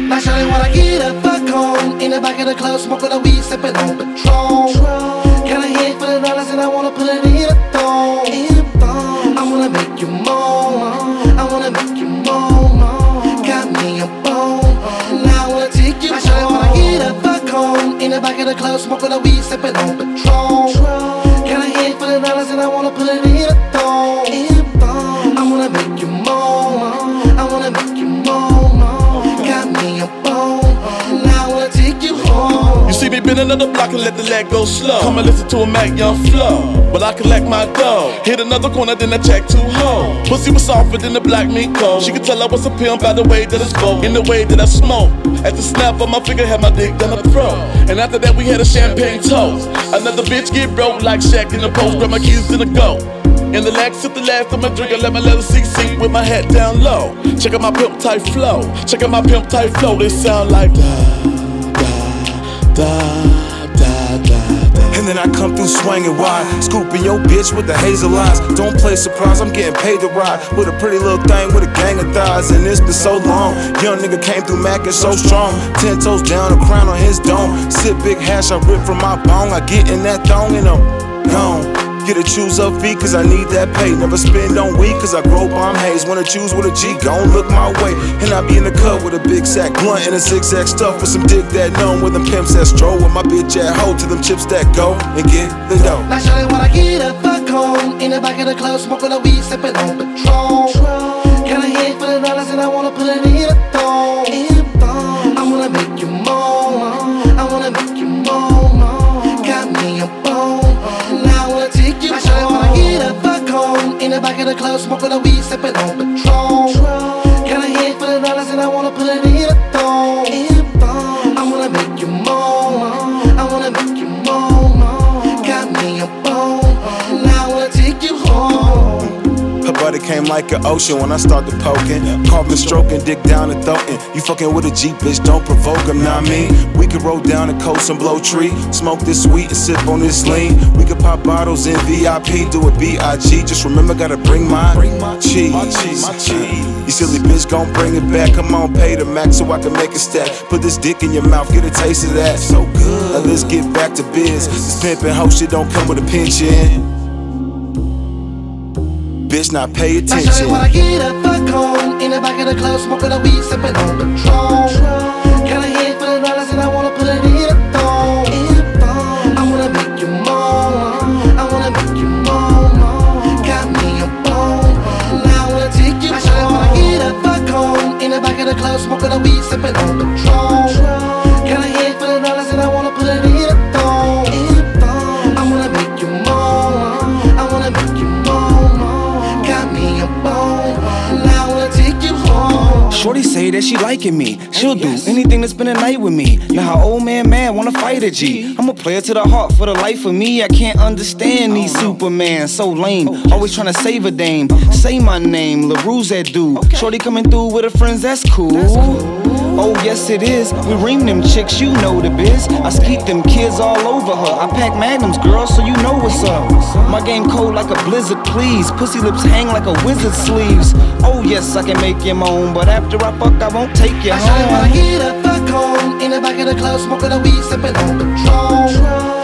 Now shawty wanna get a fuck on in the back of the club, smoking the weed, sipping on Patron. Got a head for the dollars and I wanna put it in a thong. I wanna make you moan, I wanna make you moan. Got me a bone, now I wanna take you home. Now shawty wanna get a fuck on in the back of the club, smoking the weed, sipping on Patron. Got a head for the dollars and I wanna put it in a thong. I wanna make you moan, I wanna make you moan. Got me a bone, now I wanna take you home. You see me bend another block and let the leg go slow. Come and listen to a Mac Young flow, but I collect my dough. Hit another corner, then I check 2 hoes. Pussy was softer than the black meat cold. She could tell I was a pimp by the way that I spoke, in the way that I smoke. At the snap of my finger, had my dick down her throat. And after that, we had a champagne toast. Another bitch get broke like Shaq in the post. Grab my keys to the go. In the Lex, took the last of my drink, I let my leather seat sink with my head down low. Check out my pimp type flow. Check out my pimp type flow. They sound like da da da da da. And then I come through swinging wide, scooping your bitch with the hazel eyes. Don't play surprise, I'm getting paid to ride with a pretty little thing with a gang of thighs. And it's been so long, young nigga came through mackin' so strong. 10 toes down, a crown on his dome. Sip big hash, I rip from my bone. I get in that thong and I'm gone. Get a choose up fee, cause I need that pay. Never spend on weed, cause I grow bomb haze. Wanna choose with a G, gon' look my way. And I be in the cut with a big sack blunt and a zigzag stuff with some dick that numb. With them pimps that stroll with my bitch at hoe to them chips that go and get the dough. Now shawty wanna get a fuck on in the back of the club, smoking the weed, sipping on Patron. Got a head for the dollars and I wanna put it in a thong. I wanna make you moan, I wanna make you moan. Got me a bone, now I wanna take you home. Now shawty wanna get a fuck on in the back of the club, smoking the weed, sipping on Patron. Got a head for the dollars and I wanna put it in a thong. I wanna make you moan, I wanna make you moan. Got me a bone, now I wanna take you home. Her body came like an ocean when I started poking. Carving, stroking, dick down and throatin'. You fucking with a G, bitch, don't provoke him, know what I mean? We could roll down the coast and blow tree. Smoke this sweet and sip on this lean. We could pop bottles in VIP, do a B.I.G. Just remember, gotta bring my cheese. You silly bitch, gon' bring it back. Come on, pay the max so I can make it stack. Put this dick in your mouth, get a taste of that. So good. Now let's get back to biz. This pimpin' hoe shit don't come with a pension. Bitch, not pay attention. Now shawty wanna get a fuck on in the back of the club, smoking the weed, sipping on Patron. Got a head for the dollars and I wanna put it in a thong. I wanna make you moan, I wanna make you moan. Got me a bone, now I wanna take you home. Now shawty wanna get a fuck on in the back of the club, smoking the weed, sipping on Patron. Got a head for the dollars and I wanna put it in a thong. I wanna make you moan, I wanna make you moan. Got me a bone, now I wanna take you home. Shorty say that she liking me. She'll do anything to spend a night with me. Now her old man mad, wanna fight a G. I'm a player to the heart for the life of me. I can't understand these Superman, so lame. Always tryna save a dame. Say my name, LaRue's that dude. Shorty coming through with her friends, that's cool. Oh yes it is, we ream them chicks, you know the biz. I skeet them kids all over her. I pack magnums, girl, so you know what's up. My game cold like a blizzard, please. Pussy lips hang like a wizard's sleeves. Oh yes, I can make you moan, but after I fuck, I won't take you home. I shawty wanna get a fuck on in the back of the club, smoking the weed, sipping on Patron.